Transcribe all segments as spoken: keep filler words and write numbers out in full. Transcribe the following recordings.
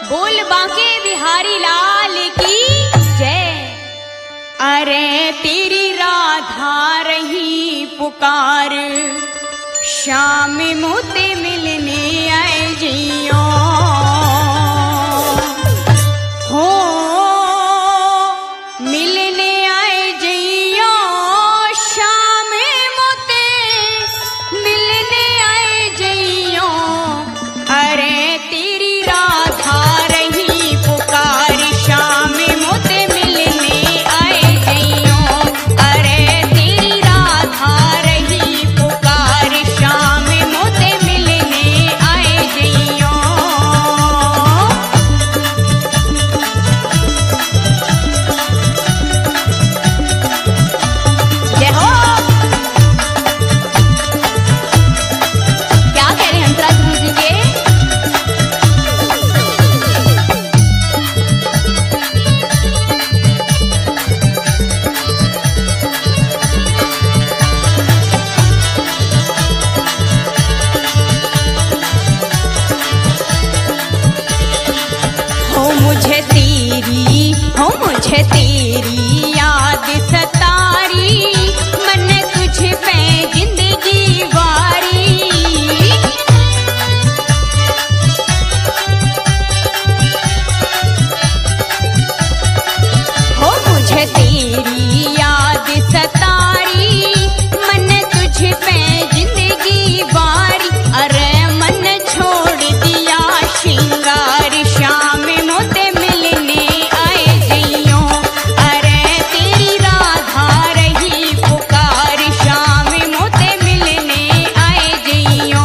बोल बांके बिहारी लाल की जय। अरे तेरी राधा रही पुकार, शाम मोते मिलने आए जियो हो, मिलने आए जियो शाम मोते मिलने आए जियो। अरे तेरी राधा रही पुकार, शाम मोते मिलने आए जियो। अरे तेरी राधा रही पुकार, शाम मोते मिलने आए जियो। जय हो। क्या कह रहे हैं हंसराज गुरु जी के? हो मुझे तेरी, हो मुझे तेरी याद सतारी, मन तुझ पे जिंदगी वारी। हो मुझे तेरी याद सतारी, मन तुझ पे जिंदगी वारी। अरे मन छोड़ दिया श्रृंगार, शाम मोते मिलने आए जियो। अरे तेरी राधा रही पुकार, शाम मोते मिलने आए जियो।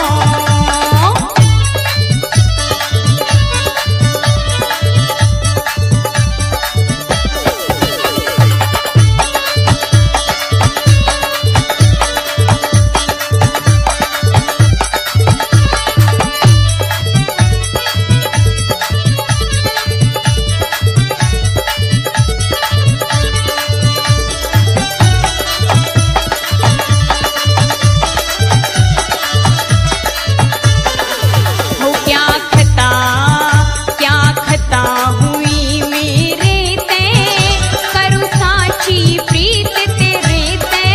हो क्या खता, क्या खता हुई मेरे ते, करूँ साची प्रीत तेरे ते।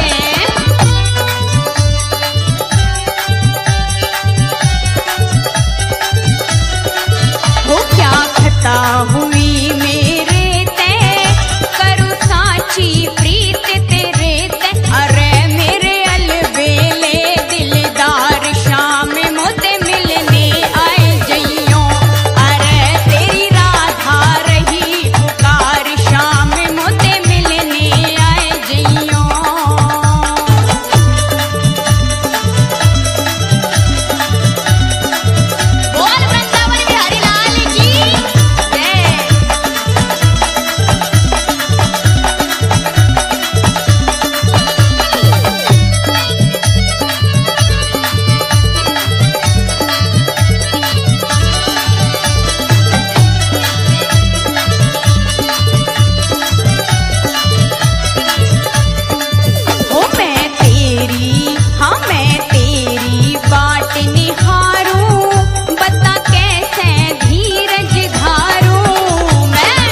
हो क्या खता हुई मेरे ते, करूँ साची प्रीत तेरे ते। अरे मेरे अलबेले दिलदार, शाम मोते मिलने आए जियो। अरे तेरी राधा रही पुकार, शाम मोते मिलने आए जियो। बोल वृंदावन बिहारी लाल की जय। ओ मैं तेरी, हाँ मैं तेरी बाट निहारूं, बता कैसे धीरज धारूं मैं।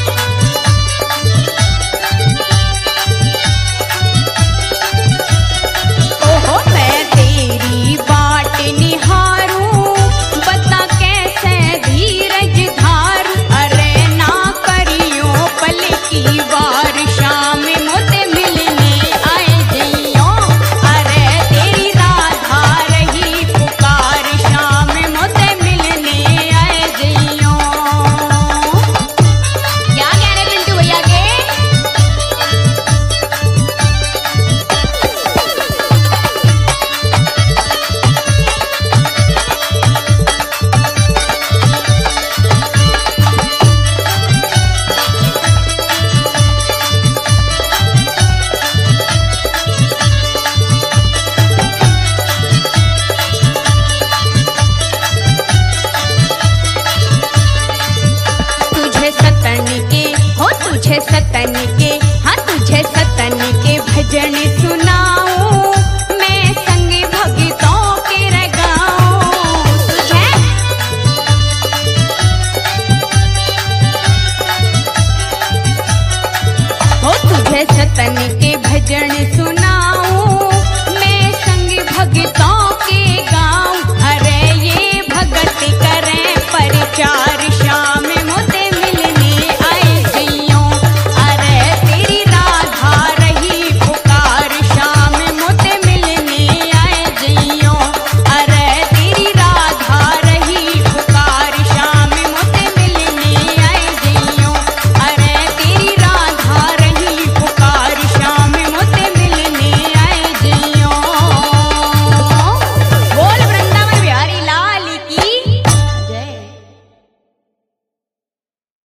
ओहो मैं तेरी बाट निहारूं, बता कैसे धीरज धारूं। अरे ना करियो पल की वार, शाम मोते मिलने आए जियो। अरे तेरी राधा रही पुकार, शाम मोते मिलने आए जियो। क्या कह रहे पिंटू भैया के? तुझे सतन के, हो तुझे सतन के, हाँ तुझे सतन के भजन सुना